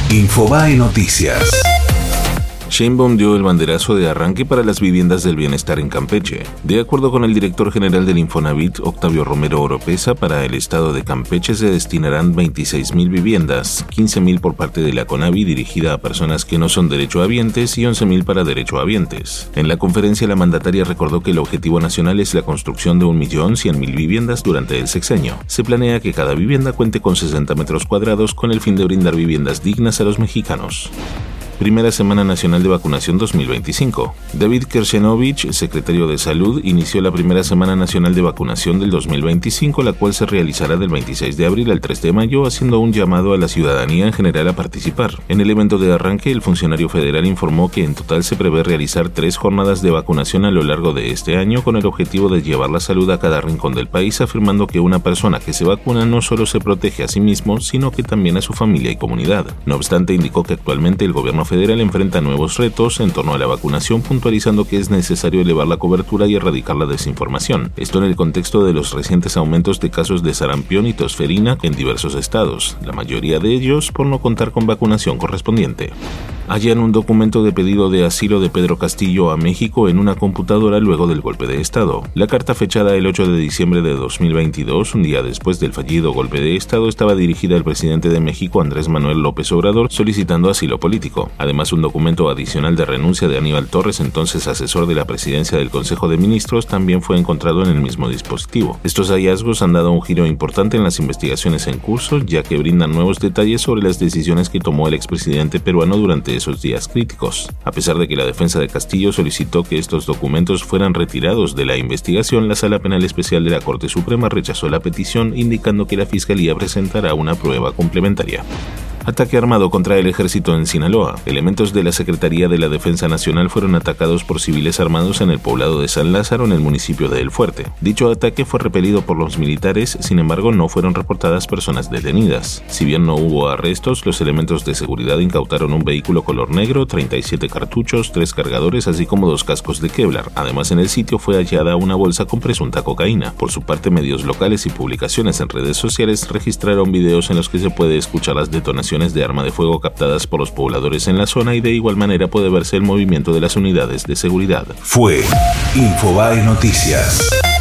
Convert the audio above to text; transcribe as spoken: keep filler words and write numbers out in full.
Infobae Noticias. Sheinbaum dio el banderazo de arranque para las viviendas del bienestar en Campeche. De acuerdo con el director general del Infonavit, Octavio Romero Oropesa, para el estado de Campeche se destinarán veintiséis mil viviendas, quince mil por parte de la CONAVI dirigida a personas que no son derechohabientes y once mil para derechohabientes. En la conferencia, la mandataria recordó que el objetivo nacional es la construcción de un millón cien mil viviendas durante el sexenio. Se planea que cada vivienda cuente con sesenta metros cuadrados con el fin de brindar viviendas dignas a los mexicanos. Primera Semana Nacional de Vacunación dos mil veinticinco. David Kershenovich, secretario de Salud, inició la Primera Semana Nacional de Vacunación del dos mil veinticinco, la cual se realizará del veintiséis de abril al tres de mayo, haciendo un llamado a la ciudadanía en general a participar. En el evento de arranque, el funcionario federal informó que en total se prevé realizar tres jornadas de vacunación a lo largo de este año con el objetivo de llevar la salud a cada rincón del país, afirmando que una persona que se vacuna no solo se protege a sí mismo, sino que también a su familia y comunidad. No obstante, indicó que actualmente el gobierno federal enfrenta nuevos retos en torno a la vacunación, puntualizando que es necesario elevar la cobertura y erradicar la desinformación. Esto en el contexto de los recientes aumentos de casos de sarampión y tosferina en diversos estados, la mayoría de ellos por no contar con vacunación correspondiente. Hallan un documento de pedido de asilo de Pedro Castillo a México en una computadora luego del golpe de Estado. La carta fechada el ocho de diciembre de dos mil veintidós, un día después del fallido golpe de Estado, estaba dirigida al presidente de México, Andrés Manuel López Obrador, solicitando asilo político. Además, un documento adicional de renuncia de Aníbal Torres, entonces asesor de la presidencia del Consejo de Ministros, también fue encontrado en el mismo dispositivo. Estos hallazgos han dado un giro importante en las investigaciones en curso, ya que brindan nuevos detalles sobre las decisiones que tomó el expresidente peruano durante esos días críticos. A pesar de que la defensa de Castillo solicitó que estos documentos fueran retirados de la investigación, la Sala Penal Especial de la Corte Suprema rechazó la petición, indicando que la Fiscalía presentará una prueba complementaria. Ataque armado contra el ejército en Sinaloa. Elementos de la Secretaría de la Defensa Nacional fueron atacados por civiles armados en el poblado de San Lázaro, en el municipio de El Fuerte. Dicho ataque fue repelido por los militares, sin embargo no fueron reportadas personas detenidas. Si bien no hubo arrestos, los elementos de seguridad incautaron un vehículo color negro, treinta y siete cartuchos, tres cargadores, así como dos cascos de Kevlar. Además, en el sitio fue hallada una bolsa con presunta cocaína. Por su parte, medios locales y publicaciones en redes sociales registraron videos en los que se puede escuchar las detonaciones de arma de fuego captadas por los pobladores en la zona, y de igual manera puede verse el movimiento de las unidades de seguridad. Fue Infobae Noticias.